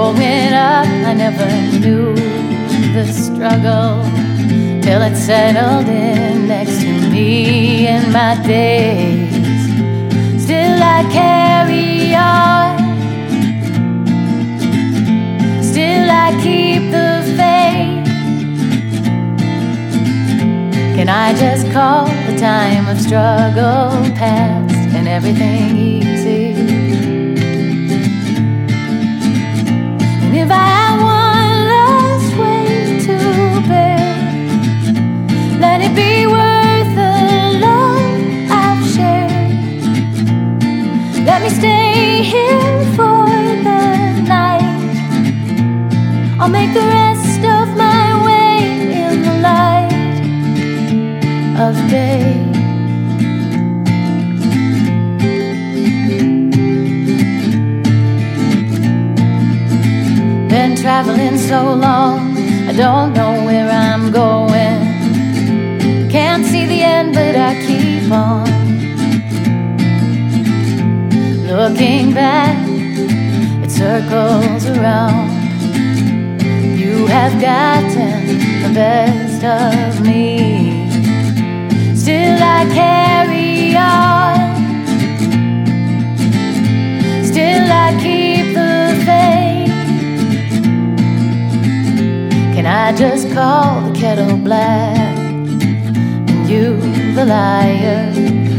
Growing up, I never knew the struggle till it settled in next to me in my days. Still I carry on, still I keep the faith. Can I just call the time of struggle past and everything easy? And if I have one last way to bear, let it be worth the love I've shared. Let me stay here for the night. I'll make the rest of my way in the light of day. Been traveling so long, I don't know where I'm going. Can't see the end, but I keep on. Looking back, it circles around. You have gotten the best of me. Still I carry on, still I keep the faith. Can I just call the kettle black and you the liar?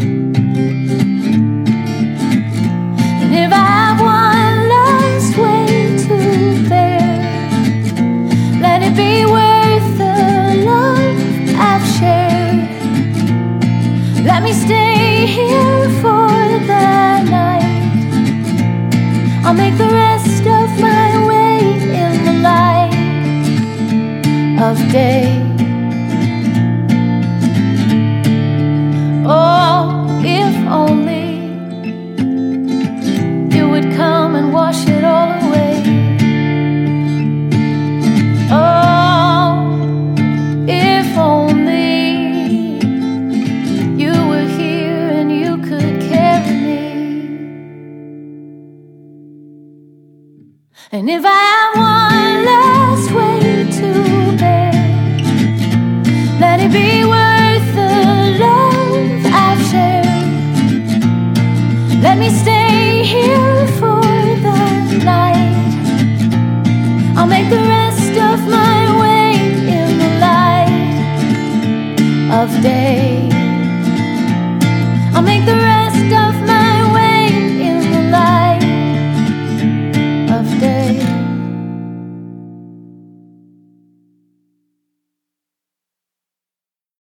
And if I have one last way to bear, let it be worth the love I've shared. Let me stay here for the night. I'll make the rest of my way in the light of day. Oh, if only you would come and wash it all away. Oh, if only you were here and you could carry me. And if I have one last way to bear, let it be worth the love I've shared. Let me stay here for the night. I'll make the rest of my way in the light of day. I'll make the